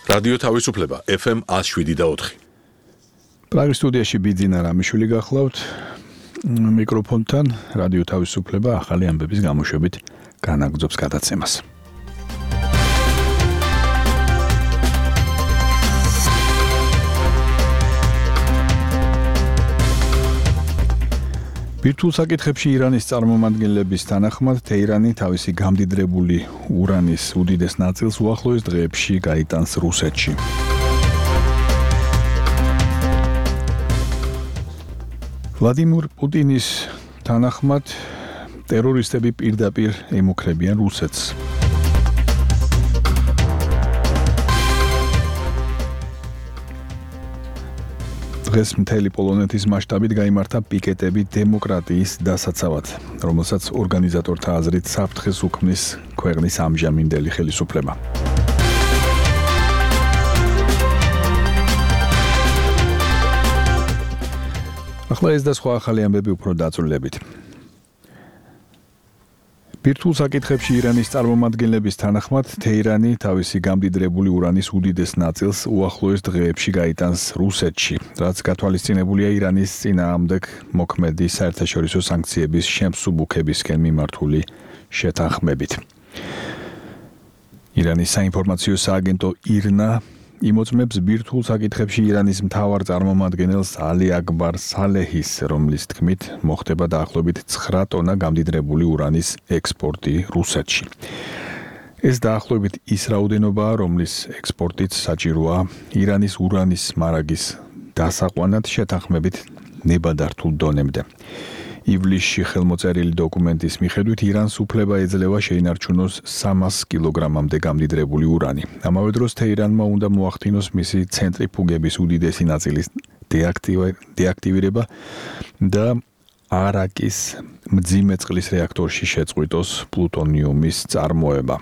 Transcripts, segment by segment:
რადიო თავისუფლება FM 107.4. პრაღის სტუდიაში ბიძინა რამიშვილი გახლავთ მიკროფონთან რადიო თავისუფლება ახალი ამბების გამოშვებით განაგრძობს გადაცემას. ბირთვულ საკითხებში ირანის წარმომადგენლების თანახმად თეირანი თავისი გამდიდრებული ურანის უდიდეს ნაწილს უახლოეს დღეებში გაიტანს რუსეთში. ვლადიმირ პუტინის თანახმად ტერორისტები პირდაპირ ემუქრებიან რუსეთს. დღეს მთელი პოლონეთის მასშტაბით გაიმართა პიკეტები დემოკრატიის დასაცავად, რომელსაც ორგანიზატორთა აზრით საფრთხეს უქმნის ქვეყნის ამჟამინდელი ხელისუფლება. ახლა ეს და სხვა ახალი ამბები უფრო დაწვრილებით. ბირთვულ საკითხებში ირანის წარმომადგენლების თანახმად თეირანი თავისი გამდიდრებული ურანის უდიდეს ნაწილს უახლოეს დღეებში გაიტანს რუსეთში, რაც გათვალისწინებულია ირანის წინააღმდეგ მოქმედი საერთაშორისო სანქციების შემსუბუქებისკენ მიმართული შეთანხმებით. ირანის საინფორმაციო სააგენტო ირნა იმოწმებს ბირთვულ საკითხებში ირანის მთავარ წარმომადგენელს ალი აკბარ სალეჰის, რომლის თქმით მოხდება დაახლოებით 9 ტონა გამდიდრებული ურანის ექსპორტი რუსეთში. ეს დაახლოებით ის რაოდენობაა, რომლის ექსპორტიც საჭიროა ირანის ურანის მარაგის დასაყვანად შეთანხმებით ნებადართულ დონემდე. ივლისში ხელმოწერილი დოკუმენტის მიხედვით ირანს უფლება ეძლევა შეინარჩუნოს 300 კილოგრამამდე გამდიდრებული ურანი. ამავე დროს თეირანმა უნდა მოახდინოს მისი ცენტრიფუგების უდიდესი ნაწილის დეაქტივირება და არაკის მძიმე წყლის რეაქტორში შეწყვიტოს პლუტონიუმის წარმოება.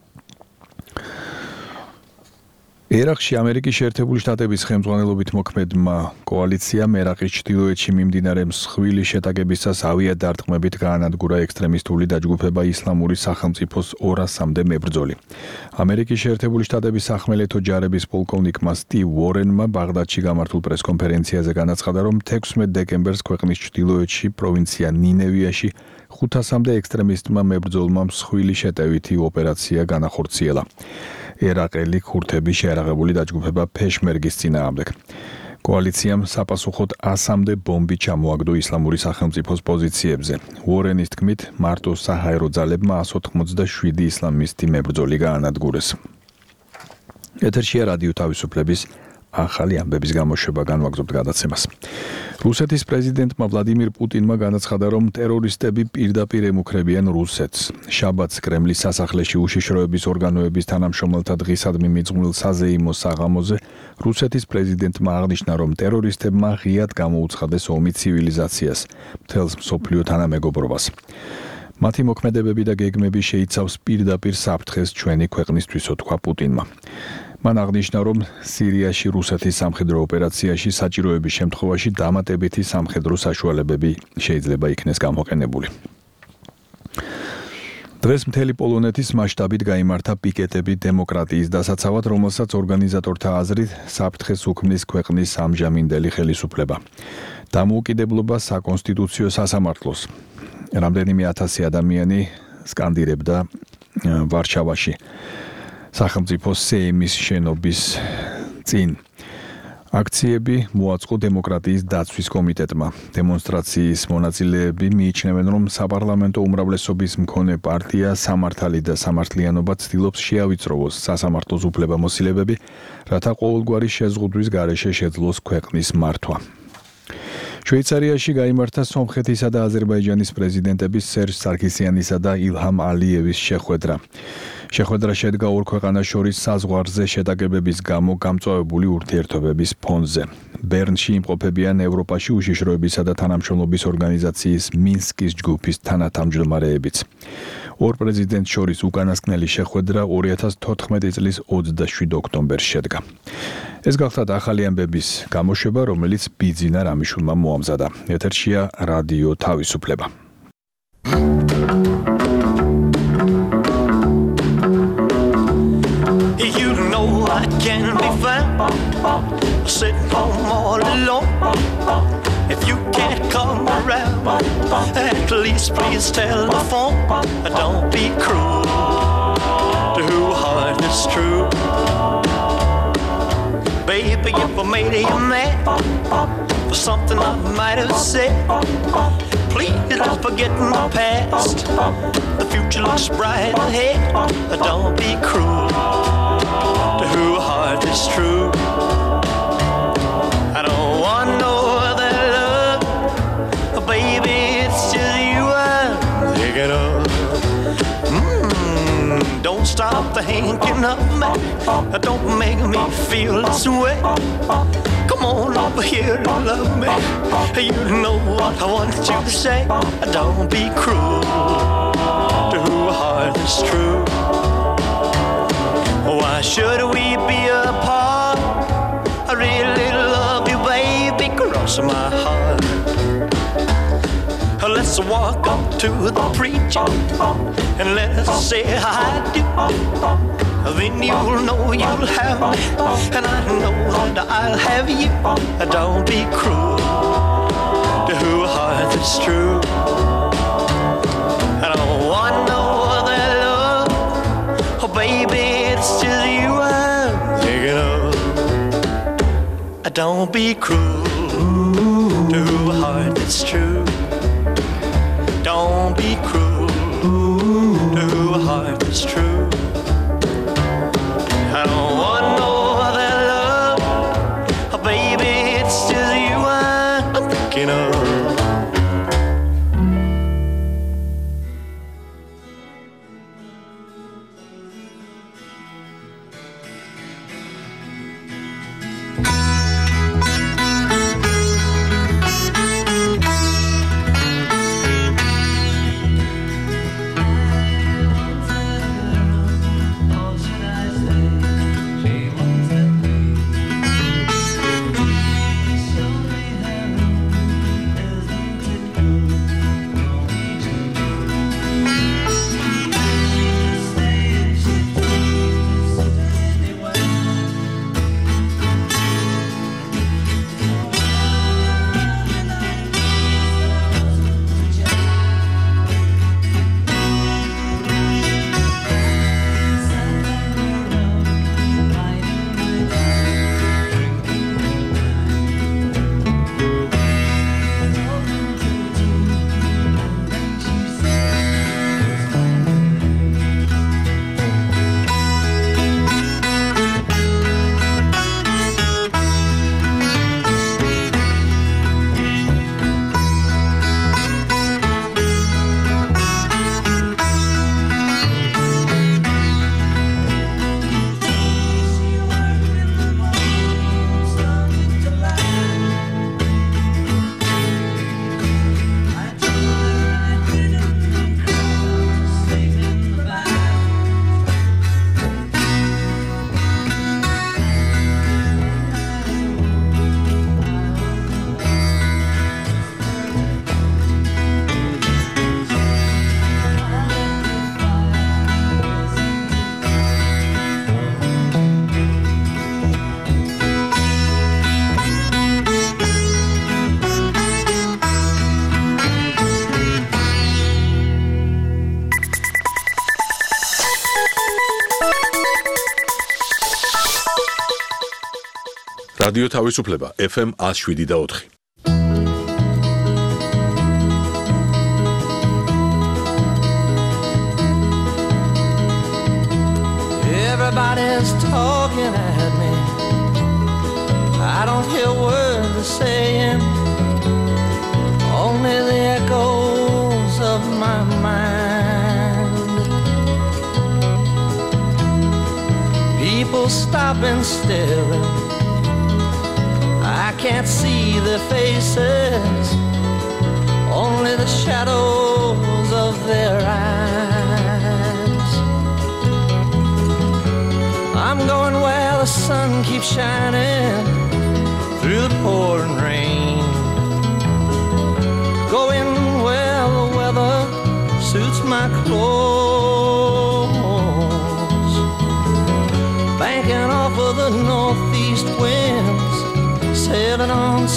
ერაყში ამერიკის შეერთებული შტატების ხელმძღვანელობით მოქმედმა კოალიციამ ერაყის ჩრდილოეთში მიმდინარე მსხვილი შეტაკებისას ავიადარტყმებით გაანადგურა ექსტრემისტული დაჯგუფება ისლამური სახელმწიფოს 200-მდე მებრძოლი. ამერიკის შეერთებული შტატების სახმელეთო ჯარების პოლკოვნიკმა სტივ უორენმა ბაღდადში გამართულ პრესკონფერენციაზე განაცხადა, რომ 16 დეკემბერს ქვეყნის ჩრდილოეთში პროვინცია ნინევიაში 500-მდე ექსტრემისტმა მებრძოლმა მსხვილი შეტევითი ოპერაცია განახორციელა. ერაყელი ქურთები შეერაღებული დაჯგუფება ფეშმერგის წინააღმდეგ. კოალიციამ საპასუხოდ 100-მდე ბომბი ჩამოაგდო ისლამური სახელმწიფოს პოზიციებზე. უორენის თქმით, მარტო საჰაერო ძალებმა 187 ისლამისტი მებრძოლი გაანადგურეს. ეთერშია რადიო თავისუფლების ახალი ამბების გამოშვება, განვაგრძობთ გადაცემას. რუსეთის პრეზიდენტმა ვლადიმირ პუტინმა განაცხადა, რომ ტერორისტები პირდაპირ ემუქრებიან რუსეთს. შაბათს კრემლის სასახლეში უშიშროების ორგანოების თანამშრომელთა დღისადმი მიძღვნილ საზეიმო საღამოზე რუსეთის პრეზიდენტმა აღნიშნა, რომ ტერორისტებმა ღიად გამოუცხადეს ომი ცივილიზაციას, მთელს მსოფლიო თანამეგობრობას. მათი მოქმედებები და გეგმები შეიცავს პირდაპირ საფრთხეს ჩვენი ქვეყნისთვისო, თქვა პუტინმა. მან აღნიშნა, რომ სირიაში რუსეთის სამხედრო ოპერაციაში საჭიროების შემთხვევაში დამატებითი სამხედრო საშუალებები შეიძლება იქნეს გამოყენებული. დღეს მთელი პოლონეთის მასშტაბით გაიმართა პიკეტები დემოკრატიის დასაცავად, რომელსაც ორგანიზატორთა აზრით საფრთხეს უქმნის ქვეყნის ამჟამინდელი ხელისუფლება. დამოუკიდებლობა საკონსტიტუციო სასამართლოს. რამდენიმე ათასი ადამიანი სკანდირებდა ვარშავაში სახელმწიფო სეიმის შენობის წინ. აქციები მოაწყო დემოკრატიის დაცვის კომიტეტმა. დემონსტრაციის მონაწილეები მიიჩნევენ, რომ საპარლამენტო უმრავლესობის მქონე პარტია სამართალი და სამართლიანობა ცდილობს შეავიწროვოს სასამართლოს უფლებამოსილებები, რათა ყოველგვარი შეზღუდვის გარეშე შეძლოს ქვეყნის მართვა. შვეიცარიაში გაიმართა სომხეთისა და აზერბაიჯანის პრეზიდენტების სერჟ სარქისიანისა და ილჰამ ალიევის შეხვედრა. შეხვედრა შედგა ორ ქვეყანას შორის საზღვარზე შეტაკებების გამო გამწვავებული ურთიერთობების ფონზე. ბერნში იმყოფებიან ევროპაში უშიშროებისა და თანამშრომლობის ორგანიზაციის მინსკის ჯგუფის თანათავმჯდომარეებიც. ორ პრეზიდენტს შორის უკანასკნელი შეხვედრა 2014 წლის 27 ოქტომბერს შედგა. ეს გახლავთ ახალი ამბების გამოშვება, რომელიც ბიძინა რამიშვილმა მოამზადა. ეთერშია რადიო თავისუფლება. I can be sitting home all alone. If you can't come around, at least please telephone. Don't be cruel to who heart is true. Baby, if I made you mad for something I might have said, please don't forget my past. The future looks bright ahead. Don't be cruel to who heart is true. I don't want no other love, baby, it's just you I'm thinking of. Don't stop thinking of me. Don't make me feel this way. Come on over here and love me. You know what I want you to say. Don't be cruel to who heart is true. Why should we be apart? I really love you, baby, cross my heart. Let's walk up to the preacher and let's say I do. Then you'll know you'll have me, and I know that I'll have you. Don't be cruel to who heart is true. I don't want no other love, oh baby, it's just you I'm thinking of. Don't be cruel to who heart is true. Don't be cruel to who heart is true. I don't want no other love, oh baby, it's just you I'm thinking of. რადიო თავისუფლება FM 107.4. Everybody's talking at me. I don't hear words they're saying, only the echoes of my mind. People stop and staring. I can't see their faces, only the shadows of their eyes. I'm going where the sun keeps shining through the pouring rain, going where the weather suits my clothes, banking off of the northeast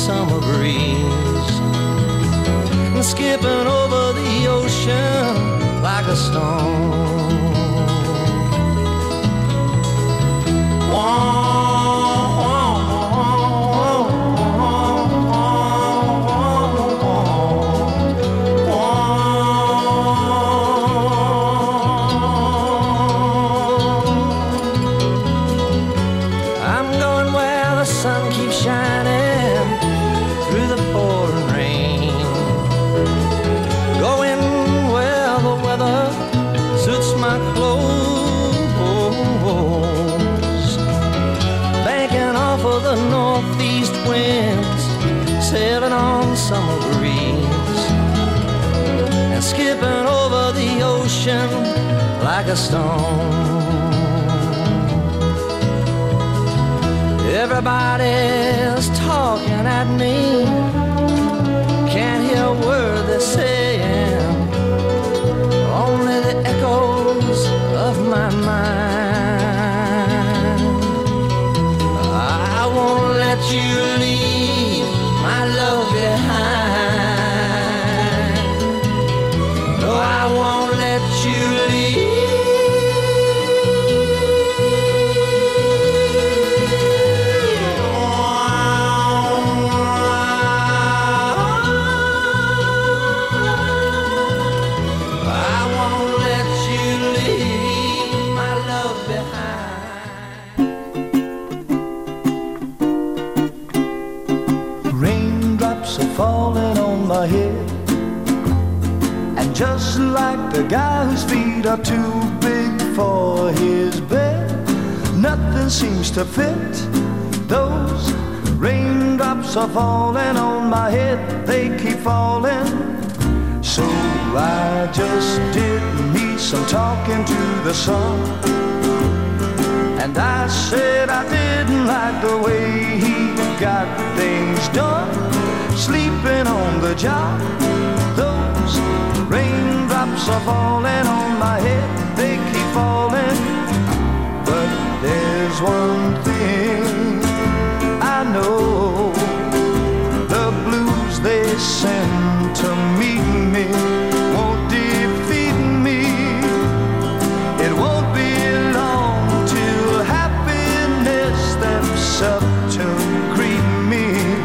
summer breeze, and skipping over the ocean like a stone. Sailing on summer breeze and skipping over the ocean like a stone. Everybody's talking at me, can't hear a word they're saying, only the echoes of my mind. I won't let you leave my love behind. No, I won't let you leave. I won't let you leave my love behind. Raindrops are falling on my head, and just like the guy whose feet are too big for his bed, nothing seems to fit. Those raindrops are falling on my head, they keep falling. So I just did me some talking to the sun, and I said I didn't like the way he got things done, sleeping on the job. Those raindrops are falling on my head, they keep falling. But there's one thing I know, the blues they send to meet me won't defeat me. It won't be long till happiness steps up to greet me.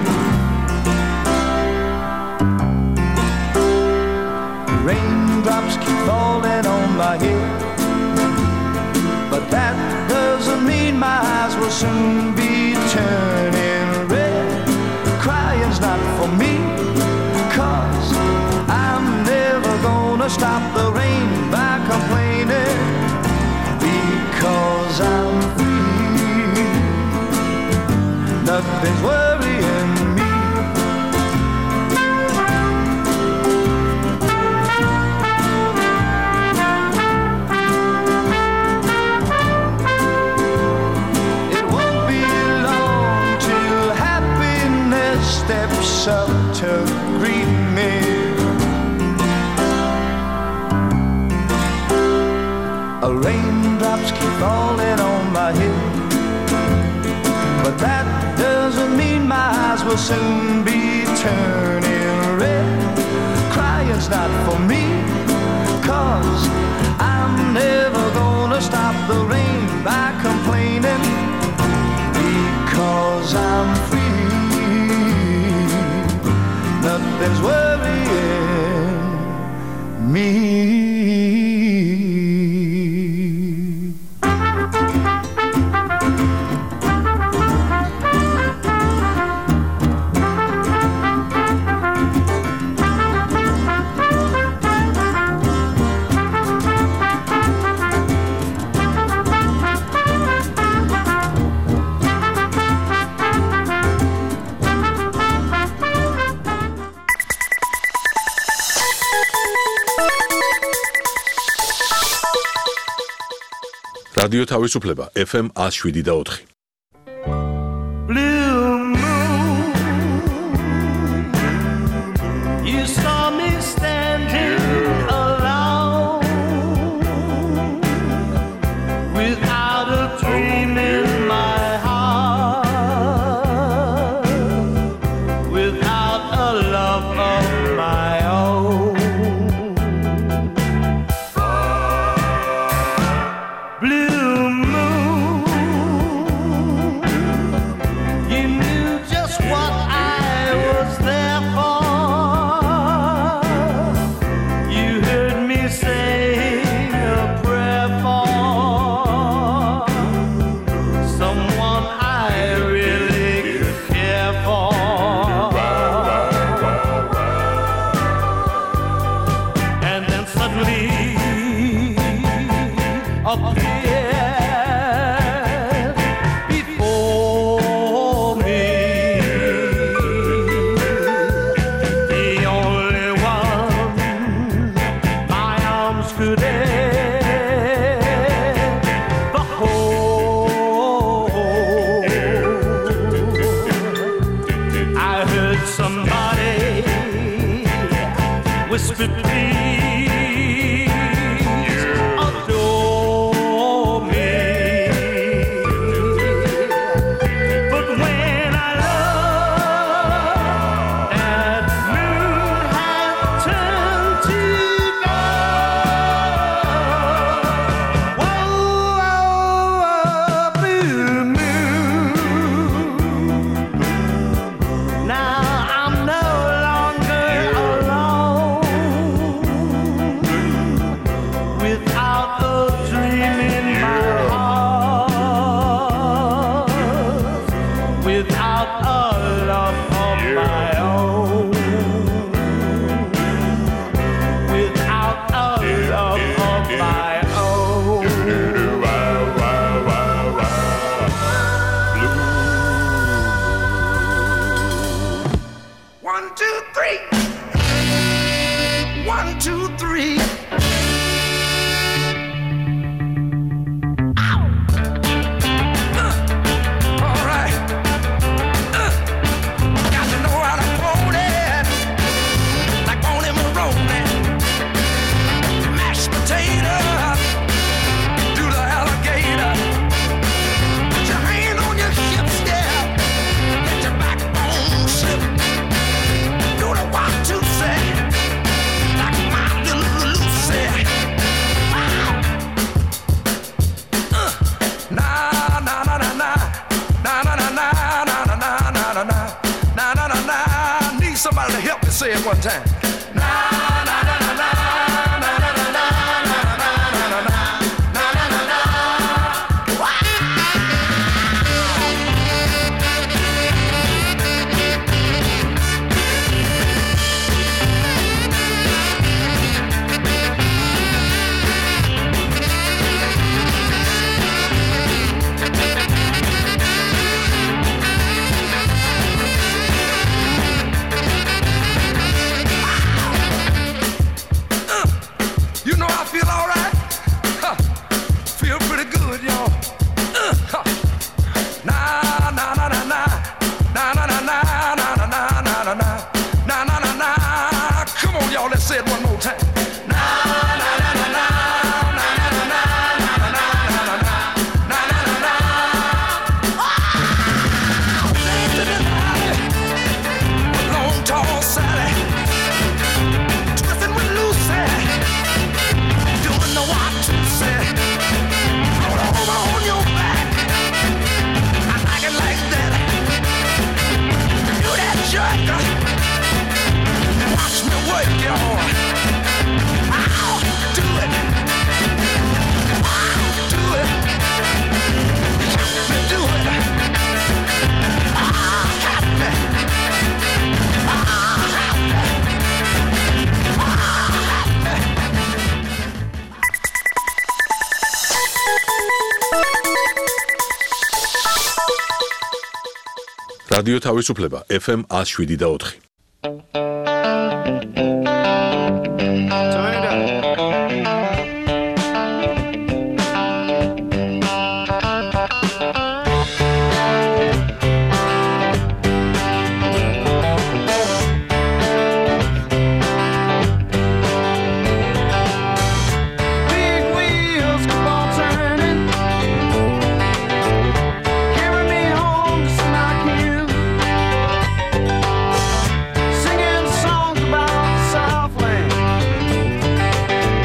Raindrops keep falling on my head, but that doesn't mean my eyes will soon be turning red. Crying's not for me, 'cause I'm never gonna stop the rain by complaining, because I'm free. Nothing's worrying me. Steps up to greet me. Raindrops keep falling on my head, but that doesn't mean my eyes will soon be turning red. Crying's not for me, 'cause I'm never gonna stop the rain by complaining, because I'm free. Nothing's worrying me. რადიო თავისუფლება FM 107.4. Blue moon, you saw me standing alone, without a dream in my heart, swiftly appeared before me. The only one my arms could ever hold. I heard somebody whisper, please adore me. But when I looked, that moon had turned to gold. Whoa, blue moon. Now I'm no longer alone. Without a dream in my heart, without a love of my own, without a love of my own. 1, 2, 3. 1, 2, 3. All right. Got to know how to hold it, like on him rolling. Mashed potato, do the alligator. Put your hand on your hips, yeah. Let your backbone slip. Do the 1, 2, say, like my little Lucy. Wow. Na na na na na na na na na na na na na na na na na na. Need somebody to help me say it one time. Na na na na na na na na na na na na na na na. You know I feel all right. Huh. Feel pretty good, y'all. Huh. Na na na na na na na na na na na na na na na na na na. Come on, y'all. Let's say it one more time. Na na na na na na na na na na na na na na na. Long tall Sally, twisting with Lucy. Doing the 1, 2, say. Roll over on your back. I like it like that. Do that jerk. Watch me work, y'all. I'll do it. I'll do it. Help me do it. Ah, help me. Ah, help me. Ah, help me. რადიო თავისუფლება FM 107.4. Turn it up. Big wheels keep on turning, carry me home to Smoky Hill, singing songs about the Southland.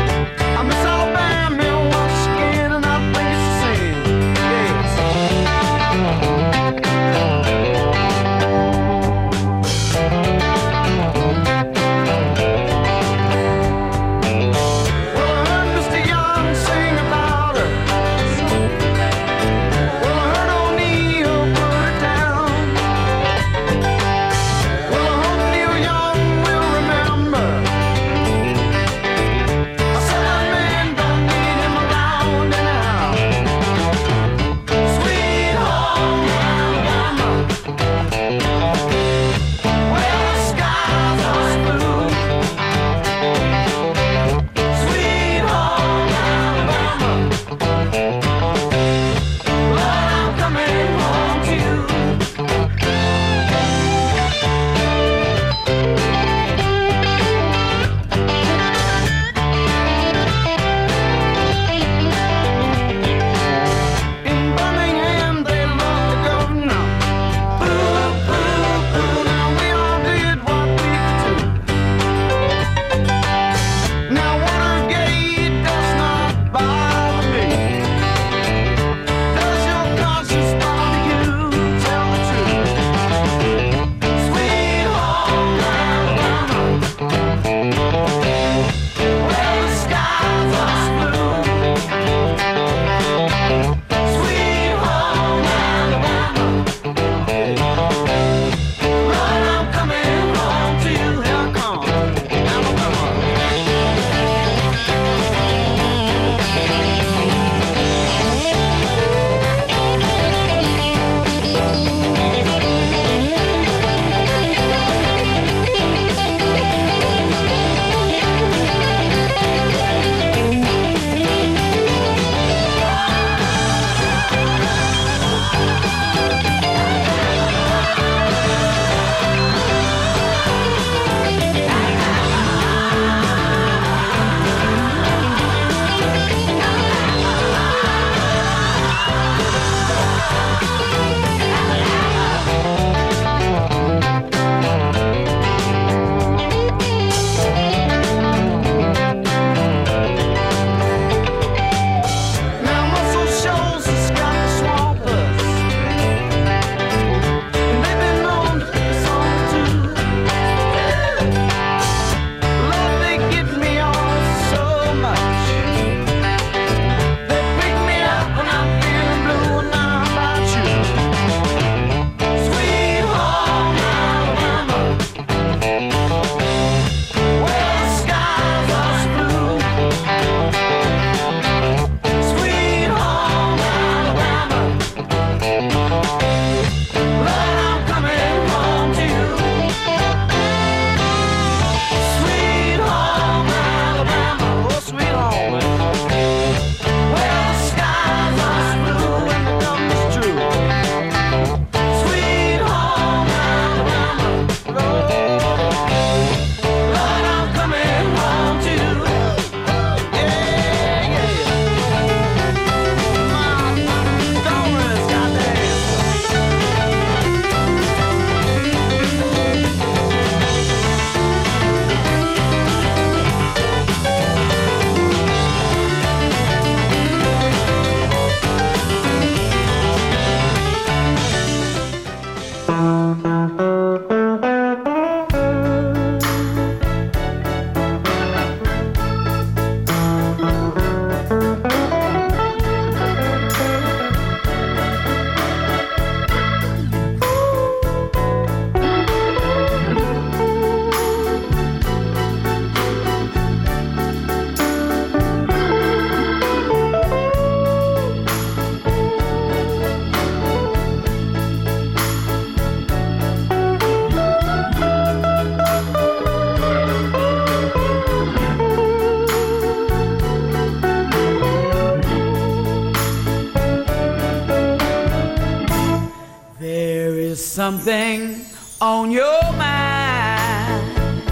something on your mind.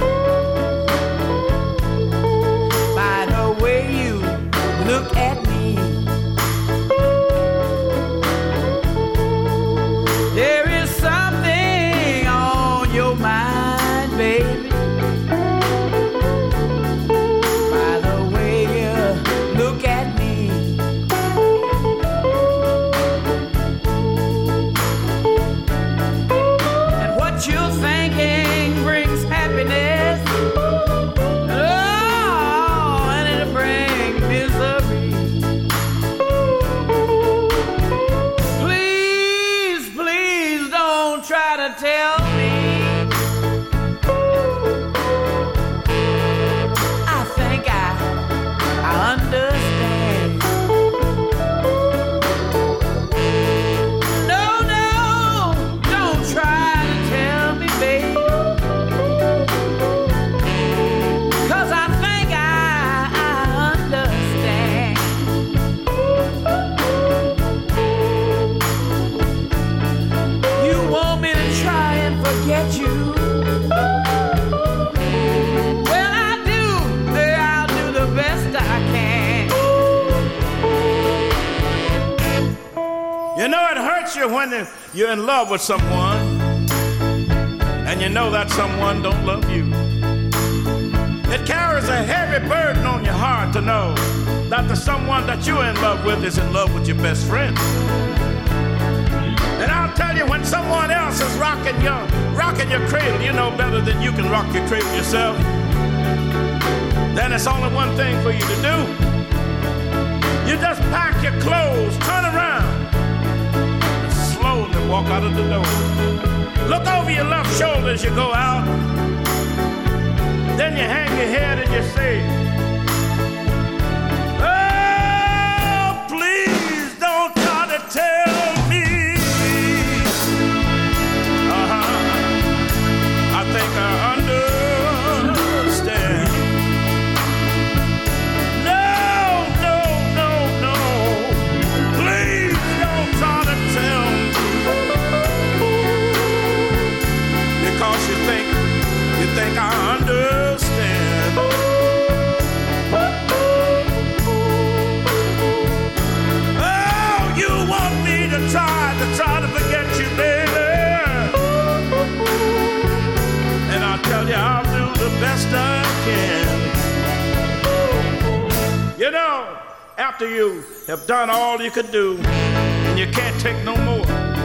By the way you look at me, there is something on your mind, baby. By the way you look at me. You're thinking brings happiness, oh, and it'll bring misery. Please, please don't try to tell me. I think I understand. No, don't try. Cause I think I understand. You want me to try and forget you? Well, I'll do the best I can. You know, it hurts you when you're in love with someone and you know that someone don't love you. It carries a heavy burden on your heart to know that the someone that you're in love with is in love with your best friend. And I'll tell you, when someone else is rocking your cradle, you know better than you can rock your cradle yourself. Then it's only one thing for you to do. You just pack your clothes, turn around, and slowly walk out of the door. Look over your left shoulder as you go out. Then you hang your head and you say, oh, please don't try to tell me. I think I understand. No. Please don't try to tell me. Because you think I understand. Oh, you want me to try to forget you, baby. And I tell you, I'll do the best I can. You know, after you have done all you could do and you can't take no more,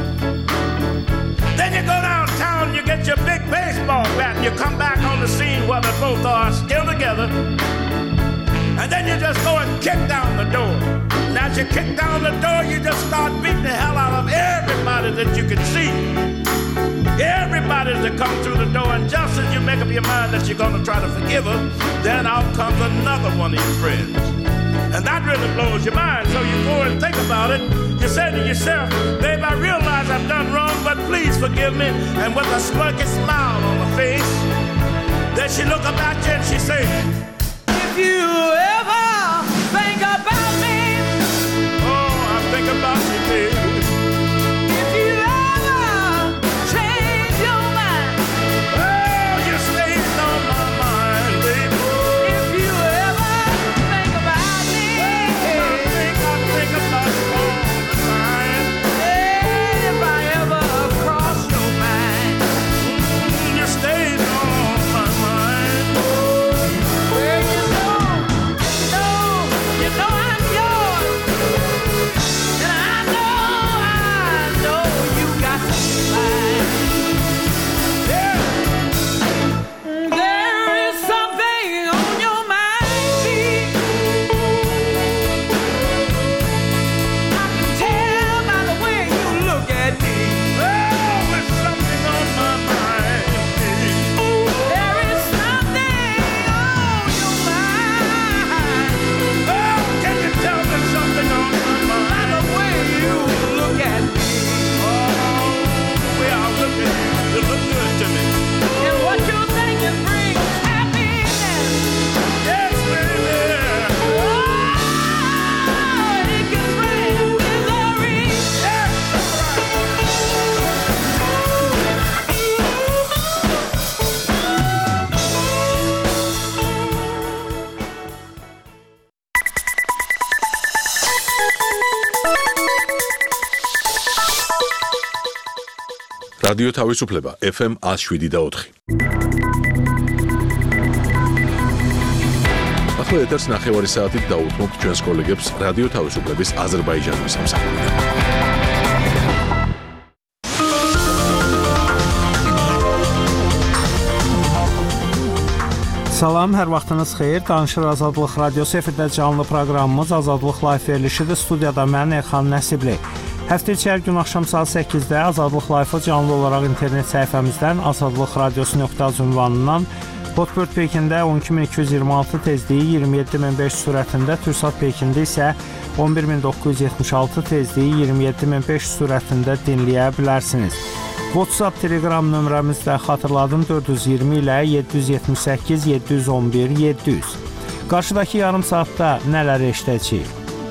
then you go downtown, you get your big baseball bat, and you come back on the scene where they both are still together. And then you just go and kick down the door. And as you kick down the door, you just start beating the hell out of everybody that you can see. Everybody that comes through the door, and just as you make up your mind that you're going to try to forgive her, then out comes another one of your friends. And that really blows your mind, so you go and think about it. You say to yourself, babe, I realize I've done wrong, but please forgive me. And with a smirky smile on her face, then she look up at you and she say, if you ever think about me, oh, I think about you, baby. If you ever change your mind, oh, you stay on my mind, baby. If you ever think about me, I think about you all the time. if I ever cross your mind, you stay on my mind. well, you know რადიო თავისუფლება FM 107.4. ახლა ეთერს ნახევარი საათით დაუთმობთ ჩვენს კოლეგებს რადიო თავისუფლების აზერბაიჯანის სამსახურიდან. Salam, hər vaxtınız xeyir. Danışır Azadlıq Radiosu efirdə canlı proqramımız Azadlıq Live verilişidir. Studiyada mən Elxan Nəsibli. Həftə içi hər gün axşam saat 8-də Azadlıq Live-ı canlı olaraq internet səhifəmizdən azadlıqradiosu.az ünvanından Hotbird peykində 12226 tezliyi 27500 sürətində, Türksat peykində isə 11976 tezliyi 27500 sürətində dinləyə bilərsiniz. WhatsApp, Telegram nömrəmiz də xatırladım 420 ilə 778 711 700. Qarşıdakı yarım saatda nələr eşidəcəyik?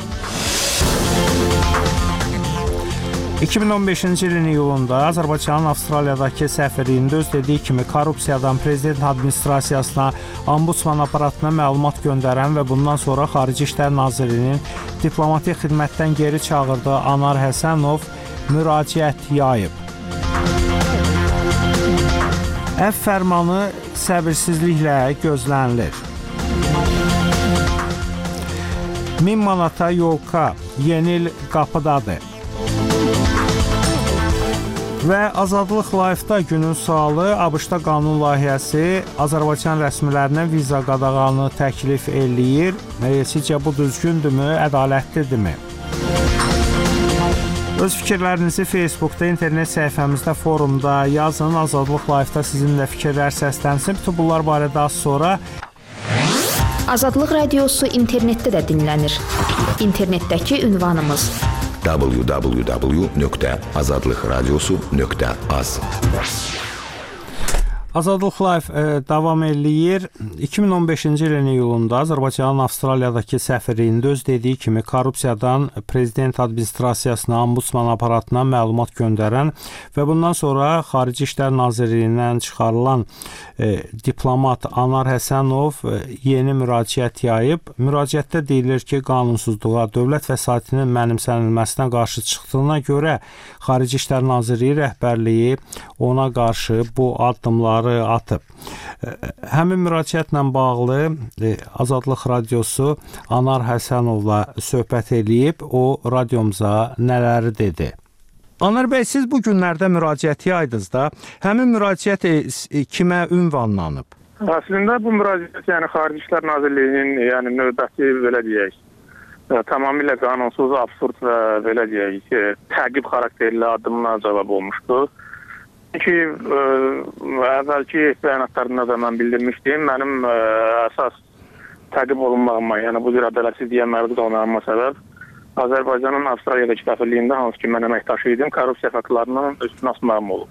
2015-ci ilin iyulunda Azərbaycanın Avstraliyadakı səfirliyində öz dediyi kimi korrupsiyadan prezident administrasiyasına, ombudsman aparatına məlumat göndərən və bundan sonra Xarici İşlər Nazirliyinin diplomatik xidmətdən geri çağırdığı Anar Həsənov müraciət yayıb. Əfv fərmanı səbirsizliklə gözlənilir. 1000 manata yolka yeni il qapıdadır. Və Azadlıq Live-da günün sualı ABŞ-da qanun layihəsi Azərbaycan rəsmilərinə viza qadağanı təklif eləyir. Sizcə bu düzgündürmü, ədalətlidirmi? Öz fikirlərinizi Facebookda, internet səhifəmizdə, forumda yazın. Azadlıq Live-da sizinlə fikirlər səslənsin. Bütün bunlar barədə az sonra. Azadlıq Radiosu internetdə də dinlənir. İnternetdəki ünvanımız www.azadlıqradiosu.az. Azadlıq Live davam eləyir. 2015-ci ilin iyulunda Azərbaycanın Avstraliyadakı səfirliyində öz dediyi kimi korrupsiyadan prezident administrasiyasına, ombudsman aparatına məlumat göndərən və bundan sonra Xarici İşlər Nazirliyindən çıxarılan diplomat Anar Həsənov yeni müraciət yayıb. Müraciətdə deyilir ki, qanunsuzluğa, dövlət vəsaitinin mənimsənilməsinə qarşı çıxdığına görə Xarici İşlər Nazirliyi rəhbərliyi ona qarşı bu addımları atıb. Həmin müraciətlə bağlı Azadlıq Radiosu Anar Həsənovla söhbət eləyib. O radiomuza nələri dedi? Anar bəy, siz bu günlərdə müraciət yaydınız da. Həmin müraciət kimə ünvanlanıb? Əslində bu müraciət Xarici İşlər Nazirliyinin növbəti belə deyək, tamamilə qanunsuz, absurd və belə deyək, təqib xarakterli addımına cavab olmuşdu. Çünki əvvəlki bəyanatlarında da mən bildirmişdim, mənim əsas təqib olunmağıma, bu cür ədalətsizliyə məruz qalmağıma səbəb Azərbaycanın Avstraliyadakı səfirliyində, hansı ki mən əməkdaşı idim, korrupsiya faktlarının üstünə asmağım olub.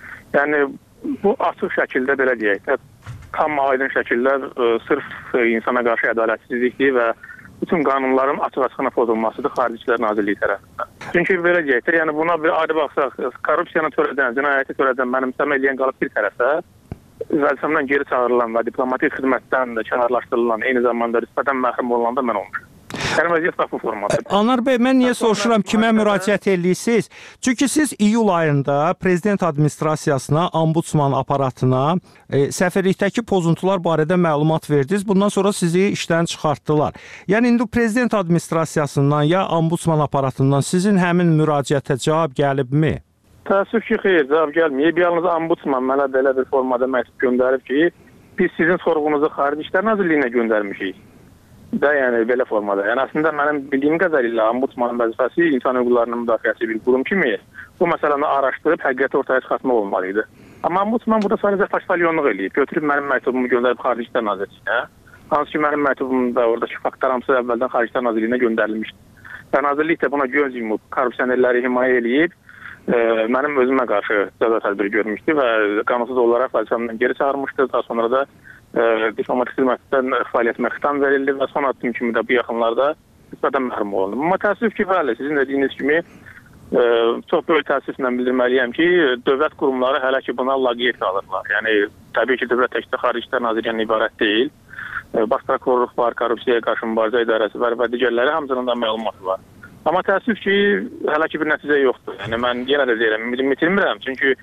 Bu açıq şəkildə belə deyək, tam aydın şəkildə sırf insana qarşı ədalətsizlikdir və bütün qanunların açıq-açığına pozulmasıdır Xarici İşlər Nazirliyi tərəfindən. Çünki belə deyək, buna bir ayrı baxsaq, korrupsiyanı törədən, cinayəti törədən, mənimsəmə eləyən qalıb bir tərəfə, vəzifəmdən geri çağırılan və diplomatik xidmətdən də kənarlaşdırılan, eyni zamanda rütbədən məhrum olunanda mən olmuşum. Vəziyyət bax bu formadır. Anar bəy, mən niyə soruşuram, kimə müraciət edirsiniz? Çünki siz iyul ayında prezident administrasiyasına, ombudsman aparatına səfirlikdəki pozuntular barədə məlumat verdiniz. Bundan sonra sizi işdən çıxartdılar. İndi prezident administrasiyasından ya ombudsman aparatından sizin həmin müraciətə cavab gəlibmi? Təəssüf ki, xeyr, cavab gəlməyib. Yalnız ombudsman mənə belə bir formada məktub göndərib ki, biz sizin sorğunuzu Xarici İşlər Nazirliyinə göndərmişik. Belə formada. Əslində mənim bildiyim qədərilə ombudsmanın vəzifəsi insan hüquqlarının müdafiəsi bir qurum kimi bu məsələni araşdırıb həqiqəti ortaya çıxartmaq olmalıydı. Amma ombudsman burada sadəcə faştalyonluq eləyib. Götürüb mənim məktubumu göndərib Xarici İşlər Nazirliyinə. Hansı ki mənim məktubumda oradakı faktlar hamısı əvvəldən Xarici İşlər Nazirliyinə göndərilmişdi. Və Nazirlik də buna göz yumub, korrupsionerləri himayə eləyib, mənim özümə qarşı cəza tədbiri görmüşdü və qanunsuz olaraq vəzifəmdən geri çağırmışdı. Daha sonra da diplomatik xidmətdən fəaliyyətimə xitam verildi və son addım kimi də bu yaxınlarda nisbətən məhrum olundum. Amma təəssüf ki, bəli, sizin dediyiniz kimi çox böyük təəssüflə bildirməliyəm ki, dövlət qurumları hələ ki buna laqeyd qalırlar. Təbii ki, dövlət təkcə Xarici İşlər Nazirliyinin ibarət deyil. Baş prokurorluq var, korrupsiyaya qarşı mübarizə idarəsi var və digərləri hamısının da məlumatı var. Amma təəssüf ki, hələ ki bir nəticə yoxdur. Mən yenə də deyirəm, ümidimi itirmirəm. Çünki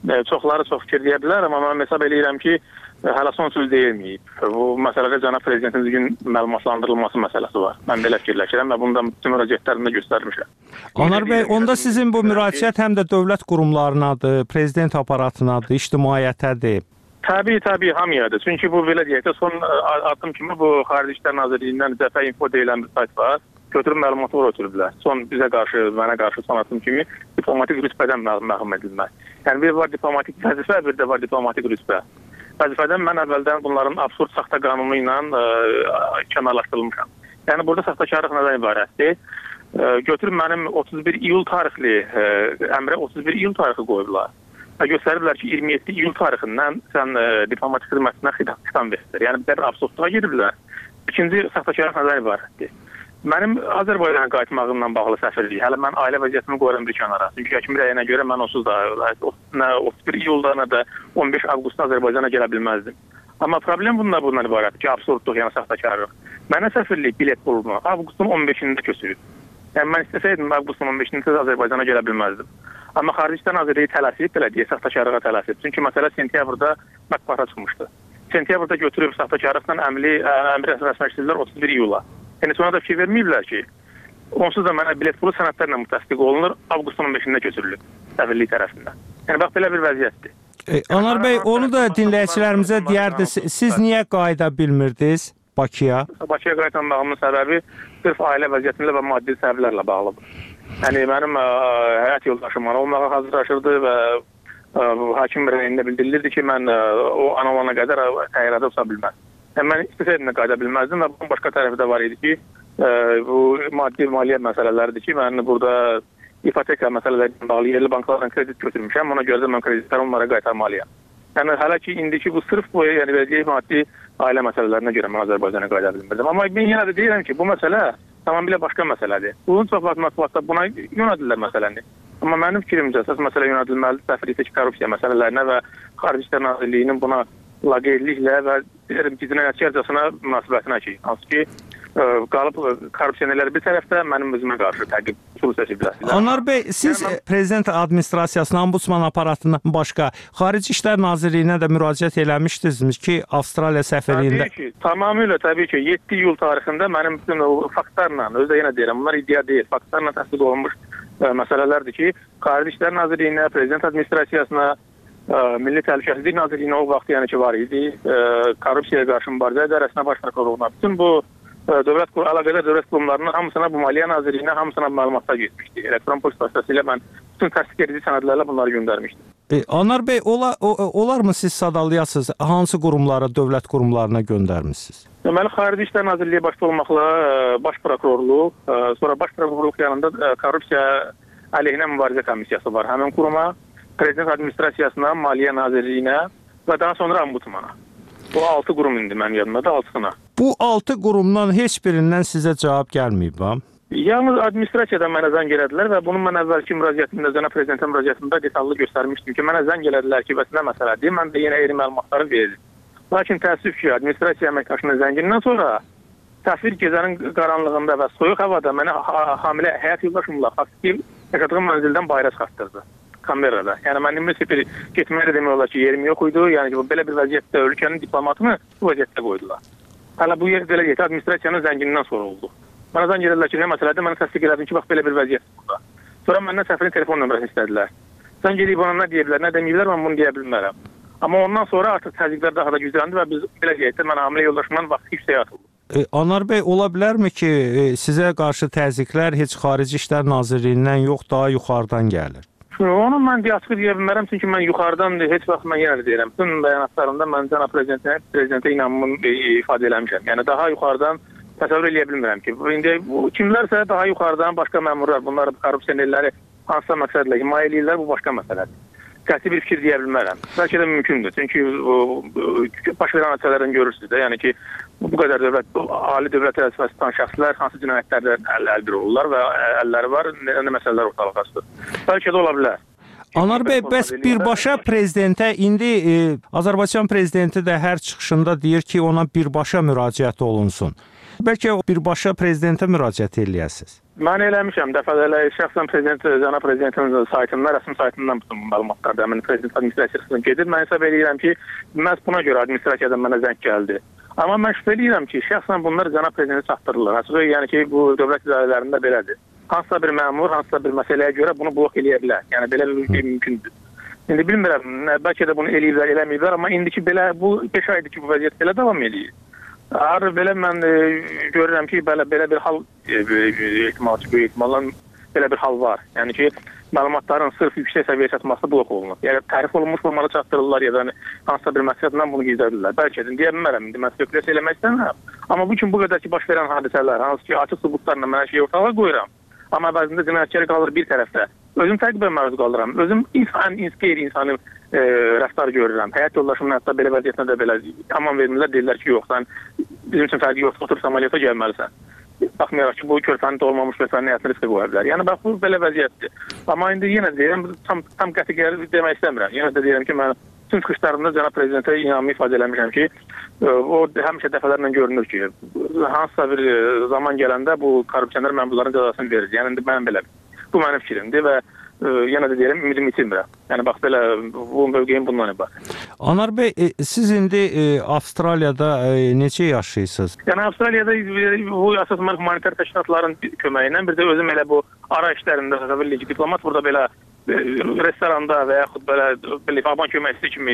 çoxları çox fikir deyə bilər, amma mən hesab edirəm ki, hələ son söz deyilməyib. Bu məsələdə cənab prezidentin düzgün məlumatlandırılması məsələsi var. Mən belə fikirləşirəm və bunu da bütün müraciətlərimdə göstərmişəm. Anar bəy, onda sizin bu müraciət həm də dövlət qurumlarınadır, prezident aparatınadır, ictimaiyyətədir. Təbii hamıyadır. Çünki bu belə deyək də son addım kimi bu Xarici İşlər Nazirliyindən Cəbhə Info deyilən bir sayt var. Götürüb məlumatlar ötürüblər. Son bizə qarşı, mənə qarşı son addım kimi diplomatik rütbədən məhrum edilmək. Yəni bir var diplomatik vəzifə, bir də var diplomatik rütbə. Vəzifədən mən əvvəldən bunların absurd saxta qanunu ilə kənarlaşdırılmışam. Yəni burada saxtakarlıq nədən ibarətdir? Götürüb mənim 31 iyul tarixli əmrə 31 iyul tarixi qoyublar. Və göstəriblər ki, 27 iyul tarixindən sən diplomatik xidmətinə xitam verir. Yəni bir absurdluğa giriblər. İkinci saxtakarlıq nədən ibarətdir? Mənim Azərbaycana qayıtmağımla bağlı səfirlik. Hələ mən ailə vəziyyətimi qoyuram bir kənara. Çünki həkim rəyinə görə mən onsuz da nə 31 iyulda, nə də 15 avqustda Azərbaycana gələ bilməzdim. Amma problem bundan ibarətdir ki, absurdluq, yəni saxtakarlıq. Mənə səfirlik bilet pulunu avqustun 15-də köçürüb. Yəni mən istəsəydim avqustun 15-də Azərbaycana gələ bilməzdim. Amma Xarici İşlər Nazirliyi tələsib, belə deyə saxtakarlığa tələsib. Çünki məsələ sentyabrda mətbuata çıxmışdı. Sentyabrda götürüb saxtakarlıqdan əmri rəsmiləşdirdilər 31 iyula. Yəni sonra da fikir verməyiblər ki, onsuz da mənə bilet pulu sənədlərlə təsdiq olunur, avqustun 15-də götürülür səfirlik tərəfindən. Yəni bax belə bir vəziyyətdir. Anar bəy, onu da dinləyicilərimizə deyərdiniz, siz niyə qayıda bilmirdiniz Bakıya? Bakıya qayıtmağımın səbəbi sırf ailə vəziyyətimlə və maddi səbəblərlə bağlıdır. Yəni mənim həyat yoldaşım ana olmağa hazırlaşırdı və hakim rəyində bildirilirdi ki, mən o ana olana qədər təyyarədə uça bilməz. Yəni mən istəsəydim də qayıda bilməzdim və bunun başqa tərəfi də var idi ki, bu maliyyə məsələləridir ki, mən burada ipoteka məsələləri bağlı yerli banklardan kredit götürmüşəm, ona görə də mən kreditləri onlara qaytarmalıyam. Yəni hələ ki, indiki bu sırf bu, yəni verəcək maddi ailə məsələlərinə görə mən Azərbaycana qayıda bilmirdim. Amma mən yenə də deyirəm ki, bu məsələ tamamilə başqa məsələdir. Bunun çox vaxt buna yönədirlər məsələni. Amma mənim fikrimcə əsas məsələ yönədilməlidir səfirlikdəki korrupsiya məsələlərinə və Xarici İşlər Nazirliyinin buna laqeydliklə və cinayətkarcasına münasibətinə ki, hansı ki, qalıb korrupsiyanerlər bir tərəfdə mənim özümə qarşı təqib usul seçiblər. Anar bəy, siz prezident administrasiyasının, ombudsman aparatından başqa Xarici İşlər Nazirliyinə də müraciət eləmişdiniz ki, Avstraliya səfirliyində... Təbii ki, tamamilə təbii ki, 7 iyul tarixində mənim bütün faktlarla, özdə yenə deyirəm, bunlar iddia deyil, faktlarla təsdiq olunmuş məsələlərdir ki, Xarici İşlər Nazirliyinə, prezident administrasiyasına, Milli Təhlükəsizlik Nazirliyinə o vaxt yəni ki var idi, korrupsiyaya qarşı mübarizə idarəsinə, baş prokurorluğuna, bütün bu əlaqədar dövlət qurumlarının hamısına, bu Maliyyə Nazirliyinə hamısına məlumatlar getmişdi. Elektron poçt vasitəsilə mən bütün təsdiq edici sənədlərlə bunları göndərmişdim. Anar bəy, olarmı siz sadalayasınız, hansı qurumlara, dövlət qurumlarına göndərmişsiniz? Deməli, Xarici İşlər Nazirliyi başda olmaqla baş prokurorluq, sonra baş prokurorluq yanında korrupsiya əleyhinə mübarizə komissiyası var həmin quruma, prezident administrasiyasına, Maliyyə Nazirliyinə və daha sonra ombudsmana. Bu 6 qurum indi mənim yadımda da 6-sına. Bu 6 qurumdan heç birindən sizə cavab gəlməyib, ha? Yalnız administrasiyadan mənə zəng elədilər və bunun mən əvvəlki müraciətimdə, cənab prezidentin müraciətimdə detallı göstərmişdim ki, mənə zəng elədilər ki, bəs nə məsələdir, mən də yenə eyni məlumatları verdim. Lakin təəssüf ki, administrasiya əməkdaşının zəngindən sonra səfir gecənin qaranlığında və soyuq havada mənə hamilə həyat yoldaşımla faktiki yaşadığım mənzildən bayra çıxartdırdı. Kamerada. Yəni mən müsibir getməyə demək olar ki, yerim yox idi. Yəni ki, belə bir vəziyyətdə ölkənin diplomatını bu vəziyyətdə qoydular. Hələ bu yer belə deyək, administrasiyanın zəngindən sonra oldu. Mənə zəng elədilər ki, nə məsələdir? Mənə təsdiq elədim ki, bax belə bir vəziyyət burada. Sonra məndən səfirin telefon nömrəsini istədilər. Zəng eləyib ona nə deyiblər, nə deməyiblər, mən bunu deyə bilmərəm. Amma ondan sonra artıq təzyiqlər daha da gücləndi və biz belə deyək də mən hamilə yoldaşımdan vaxt yüksəyə atıldım. Anar bəy, ola bilərmi ki, sizə qarşı təzyiqlər heç Xarici İşlər Nazirliyindən yox, daha yuxarıdan gəlir? Onu mən açıq deyə bilmərəm, çünki mən yuxarıdan heç vaxt mən yenə deyirəm. Bütün bəyanatlarımda mən cənab prezidentə inanmamı ifadə eləmişəm. Yəni daha yuxarıdan təsəvvür eləyə bilmirəm ki, indi kimlərsə daha yuxarıdan başqa məmurlar, bunlar korrupsiyanerləri hansısa məqsədlə himayə eləyirlər, bu başqa məsələdir. Qəti bir fikir deyə bilmərəm. Bəlkə də mümkündür. Çünki baş verən hadisələrdən görürsünüz də, yəni ki, bu qədər ali dövlət vəzifəsi tutan şəxslər hansı cinayətlərdə əlbir olurlar və əlləri var, nə məsələlər ortalığa çıxır. Bəlkə də ola bilər. Anar bəy, bəs birbaşa prezidentə indi Azərbaycan prezidenti də hər çıxışında deyir ki, ona birbaşa müraciət olunsun. Bəlkə birbaşa prezidentə müraciət eləyəsiniz. Mən eləmişəm dəfələrlə şəxsən cənab prezidentin saytından, rəsmi saytından bütün məlumatlar da prezident administrasiyasından gedir. Mən hesab edirəm ki, məhz buna görə administrasiyadan mənə zəng gəldi. Amma mən şübhə edirəm ki, şəxsən bunlar cənab prezidentə çatdırırlar. Açığı yəni ki, bu dövlət idarələrində belədir. Hansısa bir məmur, hansısa bir məsələyə görə bunu blok eləyə bilər. Yəni belə bir şey mümkündür. İndi bilmirəm, bəlkə də bunu eləyiblər, eləməyiblər, amma indiki belə bu 5 aydır ki, bu vəziyyət belə davam edir. Belə mən görürəm ki, belə bir hal böyük ehtimalla belə bir hal var. Yəni ki, məlumatların sırf yüksək səviyyəyə çatması blok olunur. Yəni tərif olunmuş formada çatdırırlar ya da hansısa bir məqsədlə bunu gizlədirlər. Bəlkə də deyə bilmərəm, indi mən spekulyasiya eləmək istəmirəm. Amma bu gün bu qədər ki, baş verən hadisələr, hansı ki, açıq sübutlarla mən hər şeyi ortalığa qoyuram. Amma əvəzində cinayətkar qalır bir tərəfdə. Özüm təqibə məruz qalıram. Özüm qeyri-insani rəftar görürəm. Həyat yoldaşımın hətta belə vəziyyətində də belə aman vermirlər, deyirlər ki, yox, sən bizim üçün fərqi yoxdur, oturub əməliyyata gəlməlisən. Baxmayaraq ki, bu körpənin doğulmamış vəsənin həyatını riskə qoya bilər. Yəni, bax, bu belə vəziyyətdir. Amma indi yenə deyirəm, tam qəti gəlir demək istəmirəm. Yenə də deyirəm ki, mən bütün çıxışlarımda cənab prezidentə inamı ifadə eləmişəm ki, o həmişə dəfələrlə görünür ki, hansısa bir zaman gələndə bu korrupsioner məmurların cəzasını verir. Yəni, indi mən belə, bu mənim fikrimdir və yenə də deyirəm, ümidimi itirmirəm. Yəni, bax, belə, bu mövqeyim bundan ibarət. Anar bəy, siz indi Avstraliyada necə yaşayırsınız? Yəni, Avstraliyada bu əsas humanitar təşkilatların köməyindən, bir də özüm elə bu ara işlərində, diplomat burada belə restoranda və yaxud belə aban köməkçisi kimi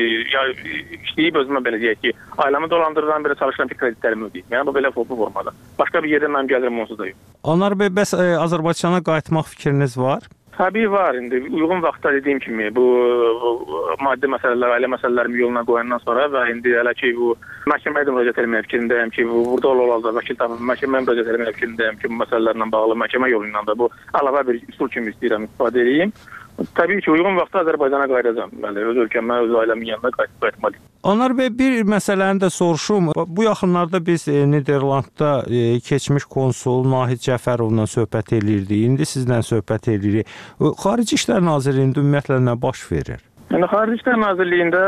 işləyib özümə belə deyək ki, ailəmi dolandırılan belə çalışıram ki, kreditlərimi ödəyim. Yəni, bu belə formada. Başqa bir yerdən mənim gəlirim onsuz da yox. Anar bəy, bəs Azərbaycana qayıtmaq fikriniz var? Təbii var. İndi uyğun vaxtda dediyim kimi bu maddi məsələlər, ailə məsələlərimi yoluna qoyandan sonra və indi hələ ki, bu məhkəməyə də müraciət etməyə fikrindəyəm ki, burada olacaq vəkil tapıb məhkəməyə müraciət etməyə fikrindəyəm ki, bu məsələlərlə bağlı məhkəmə yolu ilə də bu əlavə bir üsul kimi istəyirəm istifadə edeyim. Təbii ki, uyğun vaxtda Azərbaycana qayıdacağam. Bəli, öz ölkəmə, öz ailəmin yanına qayıtmalıyım. Anar bəy, bir məsələni də soruşum. Bu yaxınlarda biz Niderlandda keçmiş konsul Nahid Cəfərovla söhbət eləyirdik. İndi sizlə söhbət eləyirik. Xarici İşlər Nazirliyində ümumiyyətlə nə baş verir? Yəni, Xarici İşlər Nazirliyində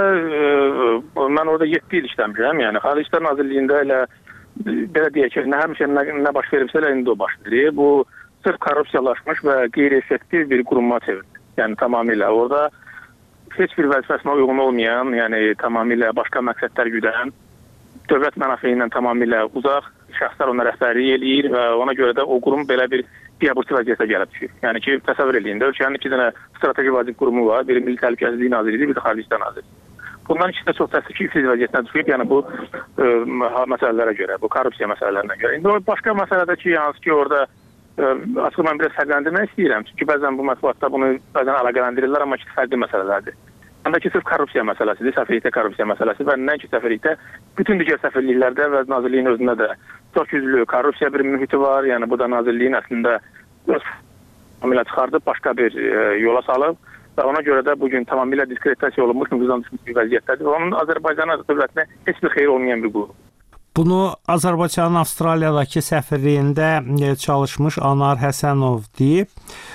mən orada 7 il işləmişəm. Yəni, Xarici İşlər Nazirliyində elə belə deyək ki, həmişə nə baş veribsə elə indi o baş verir. Bu sırf korrupsiyalaşmış və qeyri-effektiv bir quruma çevrilir. Yəni, tamamilə orada heç bir vəzifəsinə uyğun olmayan, yəni tamamilə başqa məqsədlər güdən, dövlət mənafelerindən tamamilə uzaq şəxslər ona rəhbərlik eləyir və ona görə də o qurum belə bir biabırçı vəziyyətə gəlib düşür. Yəni ki, təsəvvür eləyin də, ölkənin 2 dənə strateji vazif qurumu var, biri Milli Təhlükəsizlik Nazirliyi, bir də Xarici İşlər Nazirliyi. Bunların ikisi də çox təəssüf ki, iflic vəziyyətinə düşüb, yəni bu məsələlərə görə, bu korrupsiya məsələlərinə görə. İndi o başqa məsələdə ki, hansı ki, orada açıq mən biraz fərqləndirmək istəyirəm. Çünki bəzən bu mətbuatda bunu bəzən əlaqələndirirlər, amma ki, fərqli məsələlərdir. Həm də ki, sırf korrupsiya məsələsidir, səfirlikdə korrupsiya məsələsi və nəinki səfirlikdə, bütün digər səfirliklərdə və nazirliyin özündə də çox güclü korrupsiya bir mühiti var. Yəni, bu da nazirliyin əslində tamamilə çıxardıb, başqa bir yola salıb və ona görə də bugün tamamilə diskreditasiya olunmuş, nüfuzdan düşmüş bir vəziyyətdədir. Onun Azərbaycan dövlətinə heç bir xeyir olmayan bir qurum. Bunu Azərbaycanın Avstraliyadakı səfirliyində çalışmış Anar Həsənov deyib.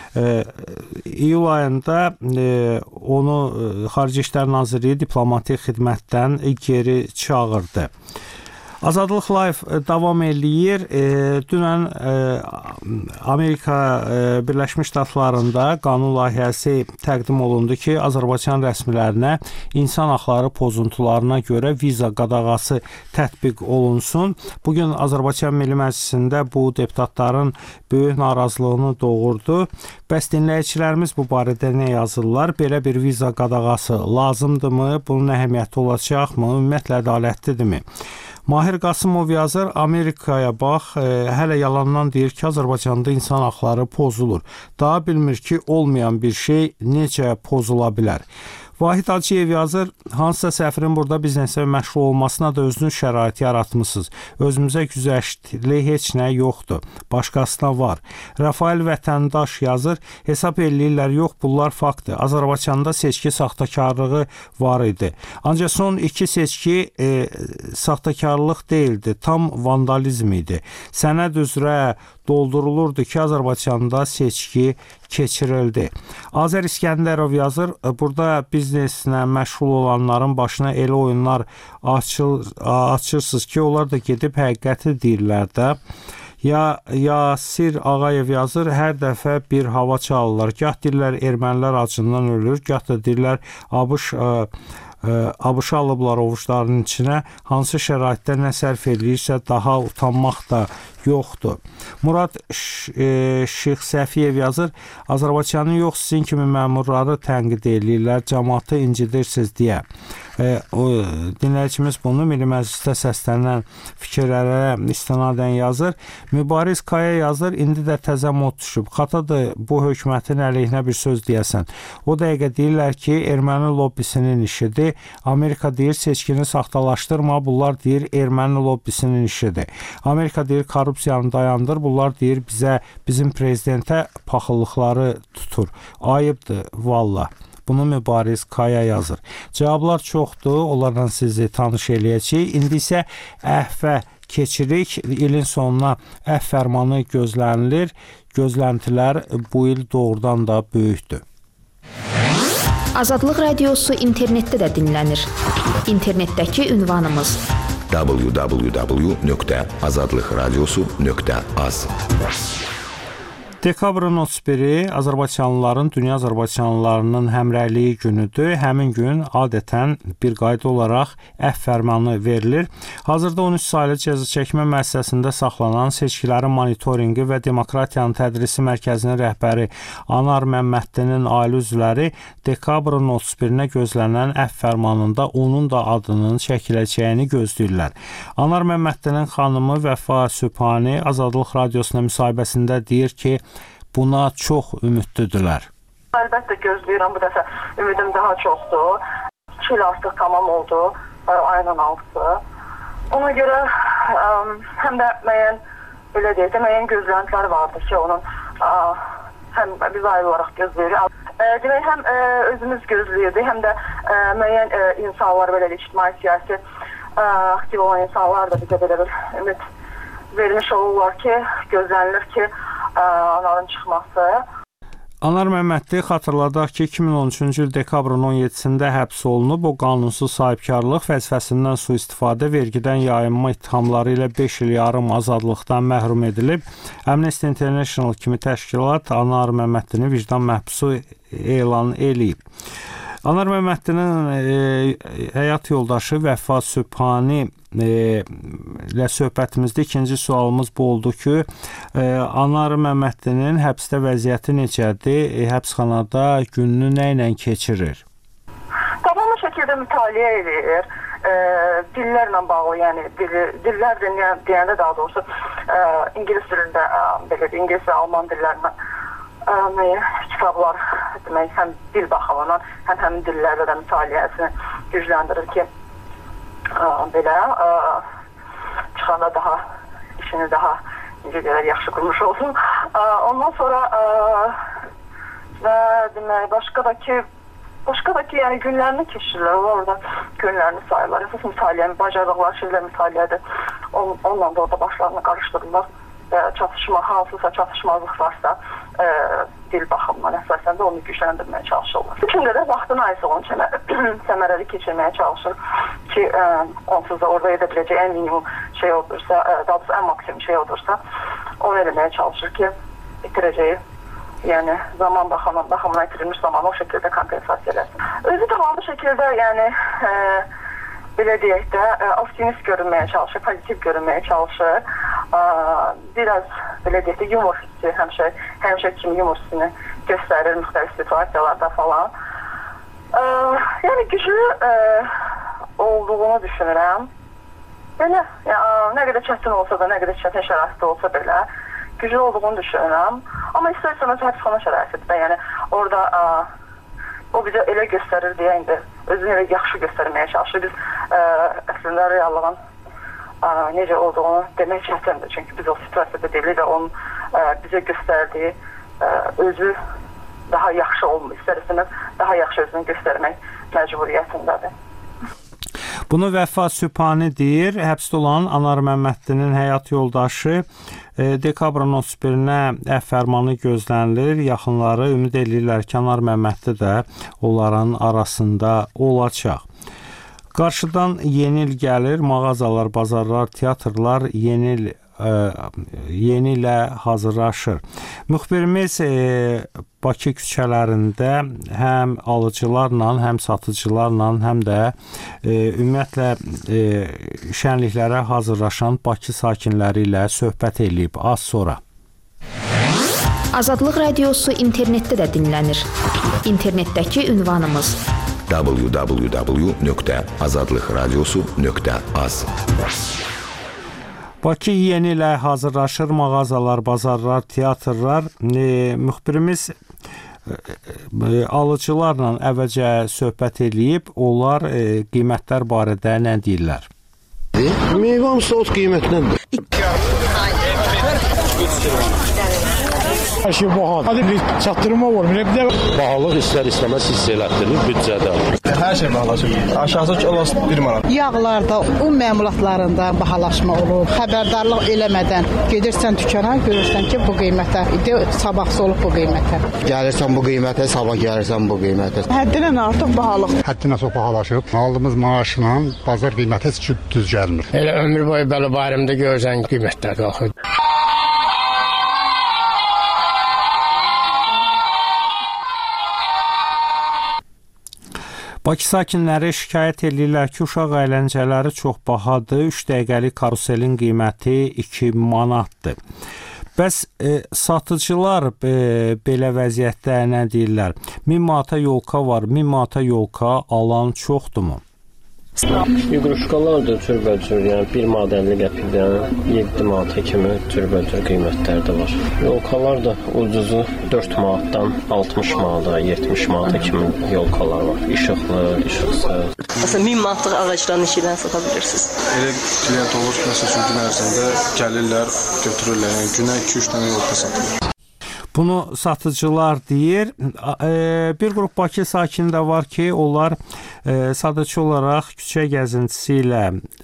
İyul ayında onu Xarici İşlər Nazirliyi diplomatik xidmətdən geri çağırdı. Azadlıq Live davam eləyir. Dünən Amerika Birləşmiş Ştatlarında qanun layihəsi təqdim olundu ki, Azərbaycan rəsmilərinə insan haqları pozuntularına görə viza qadağası tətbiq olunsun. Bugün Azərbaycan Milli Məclisində bu deputatların böyük narazılığını doğurdu. Bəs dinləyicilərimiz bu barədə nə yazırlar? Belə bir viza qadağası lazımdırmı? Bunun əhəmiyyəti olacaqmı? Ümumiyyətlə ədalətlidirmi? Mahir Qasımov yazır, Amerikaya bax, hələ yalandan deyir ki, Azərbaycanda insan haqları pozulur. Daha bilmir ki, olmayan bir şey necə pozula bilər. Vahid Hacıyev yazır, hansısa səfirin burada biznesə məşğul olmasına da özünün şəraiti yaratmışsınız. Özümüzə güzəştli heç nə yoxdur. Başqasına var. Rafael Vətəndaş yazır, hesab eləyirlər, yox, bunlar faktdır. Azərbaycanda seçki saxtakarlığı var idi. Ancaq son 2 seçki saxtakarlıq deyildi, tam vandalizm idi. Sənəd üzrə doldurulurdu ki, Azərbaycanda seçki keçirildi. Azər İskəndərov yazır, burada bizneslə məşğul olanların başına elə oyunlar açırsınız ki, onlar da gedib həqiqəti deyirlər də. Yasir Ağayev yazır, hər dəfə bir hava çalırlar. Gah deyirlər ermənilər acından ölür, gah da deyirlər ABŞ alıblar ovuçlarının içinə, hansı şəraitdə nə sərf edirsə daha utanmaq da yoxdur. Murad Şeyx Səfiyev yazır, Azərbaycanın yox sizin kimi məmurları tənqid edirlər, cəmaatı incidirsiniz deyə. Dinləyicimiz bunu Milli Məclisdə səslənən fikirlərə istinadən yazır. Mübariz Kaya yazır, indi də təzə mod düşüb. Xatadır bu hökumətin əleyhinə bir söz deyəsən. O dəqiqə deyirlər ki, erməni lobbisinin işidir. Amerika deyir, seçkini saxtalaşdırma, bunlar deyir, erməni lobbisinin işidir. Amerika deyir, korrupsiyanı dayandır, bunlar deyir, bizim prezidentə paxıllıqları tutur. Ayıbdır, valla. Bunu Mübariz Kaya yazır. Cavablar çoxdur, onlarla sizi tanış eləyəcəyik. İndi isə əhvə keçirik. İlin sonuna əhv fərmanı gözlənilir. Gözləntilər bu il doğrudan da böyükdür. Azadlıq Radiosu internetdə də dinlənir. İnternetdəki ünvanımız www.azadlıqradiosu.az. Dekabrın 31-i Azərbaycanlıların, dünya Azərbaycanlılarının həmrəyliyi günüdür. Həmin gün adətən bir qayda olaraq əhv fərmanı verilir. Hazırda 13 saylı cəza çəkmə müəssisəsində saxlanan Seçkilərin Monitorinqi və Demokratiyanın Tədrisi Mərkəzinin rəhbəri Anar Məmmədlinin ailə üzvləri dekabrın 31-nə gözlənilən əhv fərmanında onun da adının çəkiləcəyini gözləyirlər. Anar Məmmədlinin xanımı Vəfa Sübhani Azadlıq Radiosuna müsahibəsində deyir ki, buna çox ümidlidirlər. Əlbəttə gözləyirəm, bu dəfə ümidim daha çoxdur. 2 il artıq tamam oldu, ayının 6-sı. Ona görə həm də müəyyən gözləntilər vardı ki, onun həm biz ayrı olaraq gözləyirik. Demək, həm özümüz gözləyirdik, həm də müəyyən insanlar, belə ictimai siyasi aktiv olan insanlar da bizə belə bir ümid vermiş olurlar ki, gözlənilir ki, Anarın çıxması. Anar Məmmədli xatırladaq ki, 2013-cü il dekabrın 17-sində həbs olunub. O qanunsuz sahibkarlıq, vəzifəsindən sui-istifadə, vergidən yayınma ittihamları ilə 5 il yarım azadlıqdan məhrum edilib. Amnesty International kimi təşkilat Anar Məmmədlini vicdan məhbusu elan eləyib. Anar Məmmədlinin həyat yoldaşı Vəfa Sübhani ilə söhbətimizdə ikinci sualımız bu oldu ki, Anar Məmmədlinin həbsdə vəziyyəti necədir? Həbsxanada gününü nə ilə keçirir? Tamamı şəkildə mütaliə edir. Dillərlə bağlı, yəni dillər deyəndə daha doğrusu İngilis dilində, İngilis və Alman dillərindən kitablar, demək, həm dil baxımından, həm həmin dillərdə də mütaliəsini gücləndirir ki, belə çıxanda daha işini daha necə qədər yaxşı qurmuş olsun. Ondan sonra demək, başqa da ki, yəni günlərini keçirirlər, orada günlərini sayırlar. Əsas mütaliyə, bacardıqları şeylər mütaliədir. Onunla da orada başlarını qarışdırırlar. Hansısa çatışmazlıq varsa dil baxımından əsasən də onu gücləndirməyə çalışırlar. Bütün qədər vaxtını ayırsın səmərəli keçirməyə çalışır ki, onsuz da orada edə biləcək ən minimum şey olursa, daha doğrusu ən maksimum şey olursa, onu eləməyə çalışır ki, itirəcəyi, yəni zaman baxımına itirilmiş zamanı o şəkildə kompensasiya eləsin. Özü tamamı şəkildə, yəni belə deyək də, optimist görünməyə çalışır, pozitiv görünməyə çalışır. Biraz belə deyək də, yumor hissi, həmişə kimi yumor hissini göstərir müxtəlif situasiyalarda falan. Yəni güclü olduğunu düşünürəm. Belə, nə qədər çətin olsa da, nə qədər çətin şəraitdə olsa belə, güclü olduğunu düşünürəm. Amma istərsəniz həbsxana şəraitidir. Yəni orada o bizə elə göstərir deyə indi özünü elə yaxşı göstərməyə çalışır. Biz əslində reallığın necə olduğunu demək çətindir. Çünki biz o situasiyada deyilik və onun bizə göstərdiyi özü daha yaxşı olmur. İstərsəniz daha yaxşı özünü göstərmək məcburiyyətindədir. Bunu Vəfa Sübhani deyir. Həbsdə olan Anar Məmmədlinin həyat yoldaşı dekabrın 31-nə əfv fərmanı gözlənilir. Yaxınları ümid edirlər ki, Anar Məmmədli də onların arasında olacaq. Qarşıdan yeni il gəlir, mağazalar, bazarlar, teatrlar yeni ilə hazırlaşır. Müxbirimiz Bakı küçələrində həm alıcılarla, həm satıcılarla, həm də ümumiyyətlə şənliklərə hazırlaşan Bakı sakinləri ilə söhbət eləyib az sonra. Azadlıq Radiosu internetdə də dinlənir. İnternetdəki ünvanımız www.azadlıqradiosu.az. Bakı yeni ilə hazırlaşır, mağazalar, bazarlar, teatrlar. Müxbirimiz alıcılarla əvvəlcə söhbət eləyib, onlar qiymətlər barədə nə deyirlər? Meyvə hamısı ot qiymətindəndir. Her şey bahalı. Hadi bir çatdırma var. Bahalıq istər-istəməz hiss elətdirir büdcədə. Hər şey bahalaşır. Aşağısı kilosu 1 manat. Yağlarda, un məmulatlarında bahalaşma olur. Xəbərdarlıq eləmədən gedirsən dükana, görürsən ki, bu qiymətə idi, sabahsı olub bu qiymətə. Gəlirsən bu qiymətə, sabah gəlirsən bu qiymətə. Həddindən artıq bahalıq. Həddindən çox bahalaşıb. Aldığımız maaşla bazar qiyməti heç düz gəlmir. Elə ömür boyu belə bayramda görsən qiymətlər qalxır. Bakı sakinləri şikayət edirlər ki, uşaq əyləncələri çox bahadır, 3 dəqiqəlik karuselin qiyməti 2 manatdır. Bəs satıcılar belə vəziyyətdə nə deyirlər? 1000 manata yolka var, 1000 manata yolka alan çoxdurmu? Yuqruşkalar da cürbəcür, yəni 1 manat 50 qəpikdən 7 manata kimi cürbəcür qiymətlər də var. Yolkalar da ucuzu 4 manatdan 60 manata, 70 manata kimi yolkalar var. İşıqlı, işıqsız. Məsələn, 1000 manatlıq ağacdan neçədən sata bilirsiniz? Elə klient olur ki, məsəl üçün gün ərzində gəlirlər, götürürlər. Yəni günə 2-3 dənə yolka satılır. Bunu satıcılar deyir. Bir qrup Bakı sakini də var ki, onlar sadəcə olaraq küçə gəzintisi ilə,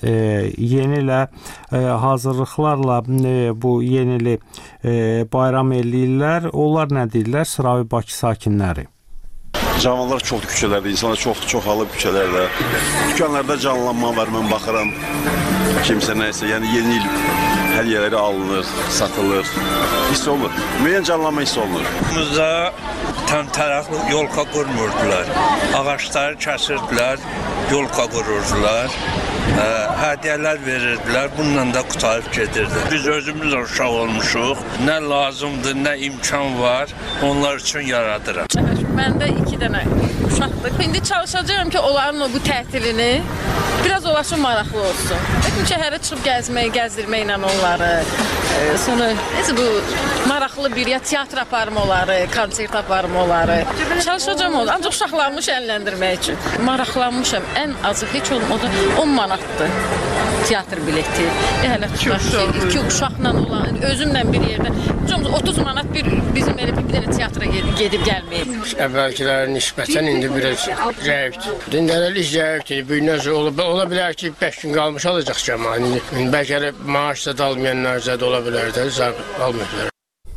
yeni ilə hazırlıqlarla bu yenili bayram eləyirlər. Onlar nə deyirlər? Sıravi Bakı sakinləri. Canlılar çoxdur küçələrdə, insanlar çox halıb küçələrdə. Dükanlarda canlanma var, mən baxıram kimsə nəysə, yəni yeni il hər yerləri alınır, satılır, hiss olunur. Müəyyən canlanma hiss olunur. Bizdə təmtəraqlı yolka qurmurdular, ağaçları kəsirdilər, yolka qururdular, hədiyyələr verirdilər, bununla da qutarıb gedirdi. Biz özümüz uşaq olmuşuq, nə lazımdır, nə imkan var, onlar üçün yaradıram. Məndə 2 dənə uşaqdır. İndi çalışacağım ki, onların bu tətilini biraz onlar üçün maraqlı olsun. Şəhərə çıxıb gəzdirməklə onları, sonra bu maraqlı bir ya teatr aparım onları, konsert aparım onları. Çalışacağım onları, ancaq uşaqlarımı şənləndirmək üçün. Maraqlanmışam, ən azı heç olmadı 10 manatdır teatr bileti. Hələ iki uşaqla olan, özümlə bir yerdə 30 manat bizim elə bir dənə teatra gedib gəlməyib. Əvvəlkilərin nisbətən indi biraz zəifdir. Dindərəlik zəifdir. Ola bilər ki, 5 gün qalmış alacaq cəmanı. Bəlkə maaş da almayanlar da ola bilər də, almıyorlar.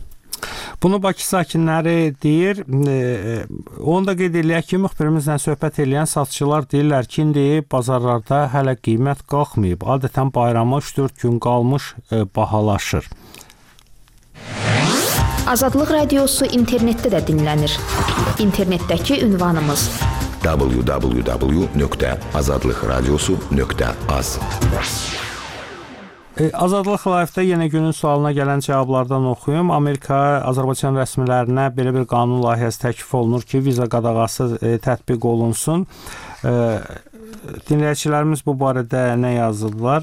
Bunu Bakı sakinləri deyir. Onu da qeyd eləyək ki, müxbirimizlə söhbət eləyən satıcılar deyirlər ki, indi bazarlarda hələ qiymət qalxmayıb. Adətən bayrama 3-4 gün qalmış bahalaşır. Azadlıq Radiosu internetdə də dinlənir. İnternetdəki ünvanımız www.azadlıqradiosu.az. Azadlıq Live-də yenə günün sualına gələn cavablardan oxuyum. Amerika Azərbaycan rəsmilərinə belə bir qanun layihəsi təklif olunur ki, viza qadağası tətbiq olunsun. Dinləyicilərimiz bu barədə nə yazırlar?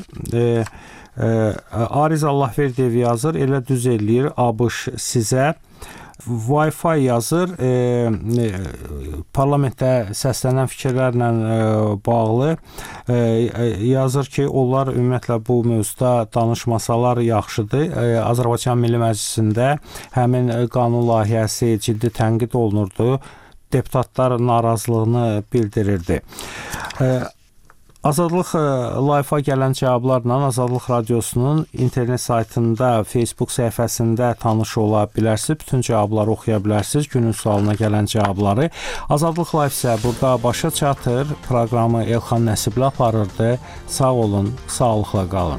Ariz Allahverdiyev yazır, elə düz eləyir ABŞ sizə. Wi-Fi yazır, parlamentdə səslənən fikirlərlə bağlı yazır ki, onlar ümumiyyətlə bu mövzuda danışmasalar yaxşıdır. Azərbaycan Milli Məclisində həmin qanun layihəsi ciddi tənqid olunurdu. Deputatlar narazılığını bildirirdi. Azadlıq Live-a gələn cavablarla Azadlıq Radiosunun internet saytında, Facebook səhifəsində tanış ola bilərsiniz. Bütün cavabları oxuya bilərsiniz. Günün sualına gələn cavabları. Azadlıq Live isə burada başa çatır. Proqramı Elxan Nəsibli aparırdı. Sağ olun, sağlıqla qalın.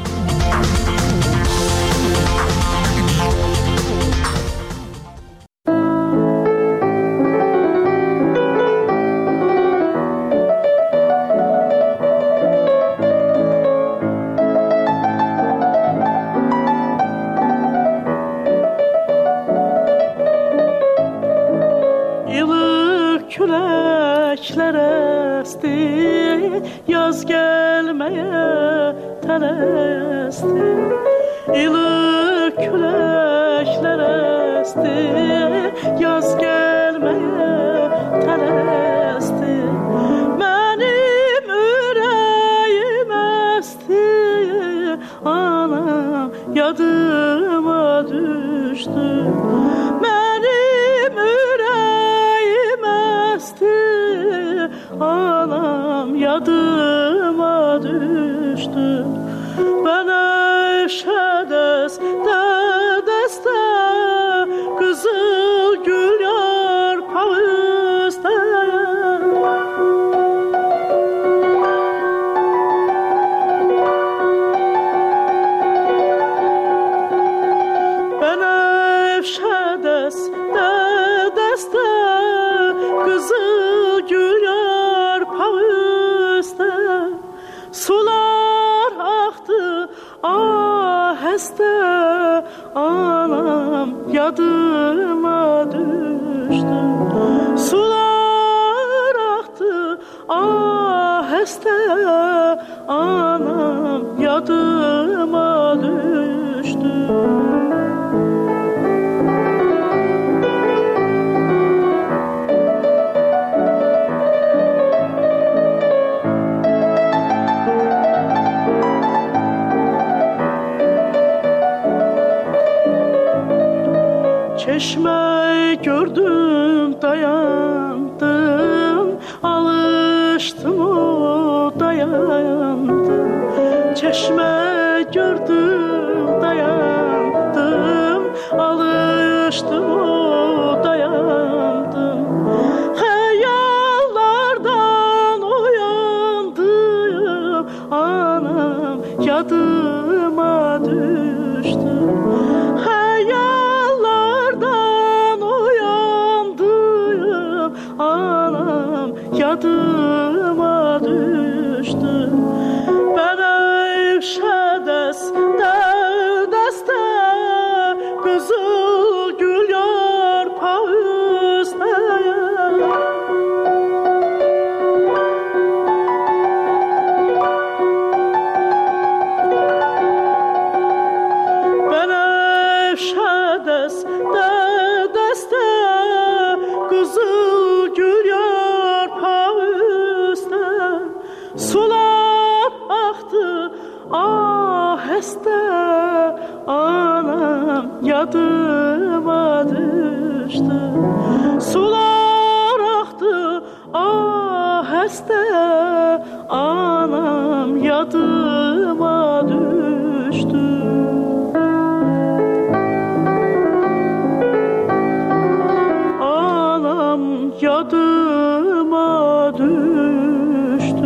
Yaz gəlməyə tələsdi, ilıq küləklər əsdi, yaz gəlməyə tələsdi, mənim ürəyim əsdi, anam yadıma düşdü, mənim ürəyim əsdi, anam yadıma düşdü. Bənəşədes dəstə qızıl gül yarpağı üstə. Bənəşədes dəstə qızıl gül yarpağı üstə. Sular aktı aheste, anam yadıma düştü. Sular aktı aheste, anam yadıma düştü. Çeşme gördüm dayandım, alıştım o dayandım. Çeşme gördüm dayandım, alıştım o dayandım. Hayallardan uyandım, anam yadıma düştü. Anam yadıma düştü. Bənəşədes dəstə qızıl gül yarpağı üstə. Bənəşədes dəstə qızıl gül yarpağı üstə. Sular aktı aheste, anam yadıma düştü. Sular aktı aheste, anam yadıma düştü. Anam yadıma düştü.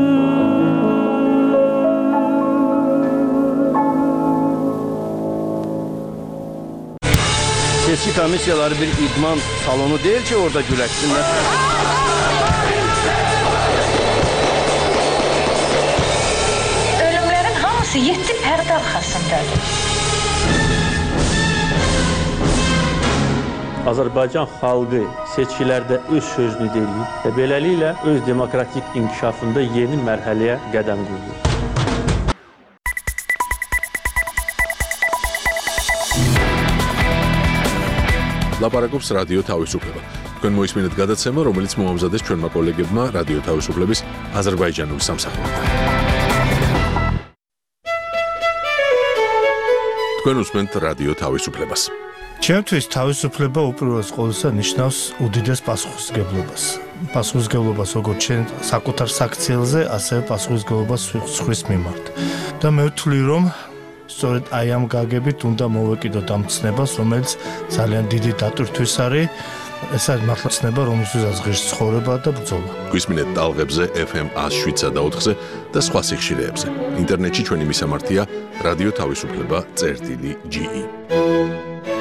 Seçki komissiyaları bir idman salonu değil ki orada güləşsinlər. Ölümlərin hamısı 7 pərdə arxasındadır. Azərbaycan xalqı seçkilərdə öz sözünü deyir və beləliklə öz demokratik inkişafında yeni mərhələyə qədəm qoyur. ლაპარაკობს რადიო თავისუფლება. თქვენ მოისმინეთ გადაცემა, რომელიც მოამზადეს ჩვენმა კოლეგებმა რადიო თავისუფლების აზერბაიჯანული სამსახურიდან. თქვენ უსმენთ რადიო თავისუფლებას. ჩემთვის თავისუფლება უპირველეს ყოვლისა ნიშნავს უდიდეს პასუხისმგებლობას. პასუხისმგებლობას როგორც ჩვენ საკუთარ საქციელზე, ასევე პასუხისმგებლობას სხვის მიმართ. და მე ვთვლი, რომ სწორედ აი ამ გაგებით უნდა მოვეკიდოთ ამ ცნებას, რომელიც ძალიან დიდი დატვირთვის არის. ეს არის მართლა ცნება, რომელსაც ღირს ცხოვრება და ბრძოლა. გვისმინეთ ტალღებზე FM 107 და 4-ზე და სხვა სიხშირეებზე. ინტერნეტში ჩვენი მისამართია რადიო თავისუფლება.ge.